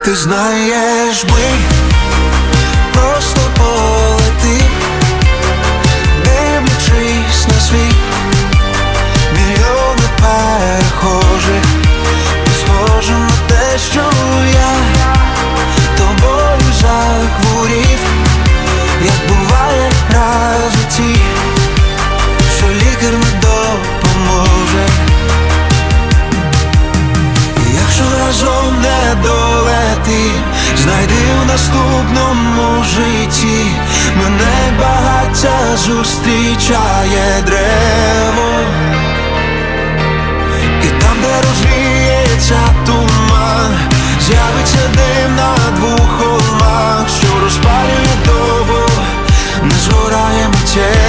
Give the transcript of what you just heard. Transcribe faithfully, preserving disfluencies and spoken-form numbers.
Ти знаєш, ми просто полети, дивлячись на світ, мільйони перехожих, не схоже на те, що я тобою захворів, як буває раз у ті, що лікар не допоможе. І якщо разом не долетим, знайди в наступному житті мене багаття зустрічає древо. І там, де розвіється туман, з'явиться дим на двох холмах, що розпалює довго, не згорає миттєво.